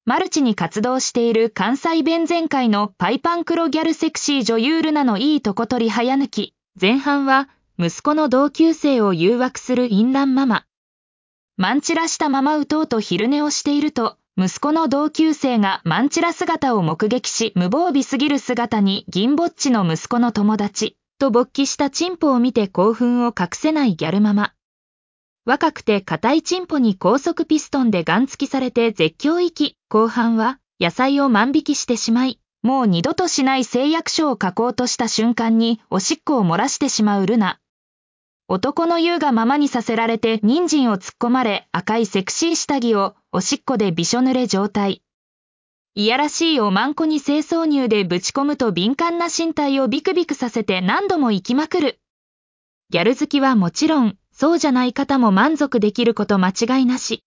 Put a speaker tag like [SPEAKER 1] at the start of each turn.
[SPEAKER 1] マルチに活動している関西弁全開のパイパン黒ギャルセクシー女優ルナのいいとこ取り早抜き。前半は息子の同級生を誘惑する淫乱ママ。マンチラしたままうとうと昼寝をしていると、息子の同級生がマンチラ姿を目撃し、無防備すぎる姿に銀ぼっちの息子の友達と勃起したチンポを見て興奮を隠せないギャルママ。若くて硬いチンポに高速ピストンでガン付きされて絶叫息。後半は野菜を万引きしてしまい、もう二度としない誓約書を書こうとした瞬間におしっこを漏らしてしまうルナ。男の言うがままにさせられて人参を突っ込まれ赤いセクシー下着をおしっこでびしょ濡れ状態。いやらしいおまんこに性挿入でぶち込むと敏感な身体をビクビクさせて何度も行きまくる。ギャル好きはもちろん、そうじゃない方も満足できること間違いなし。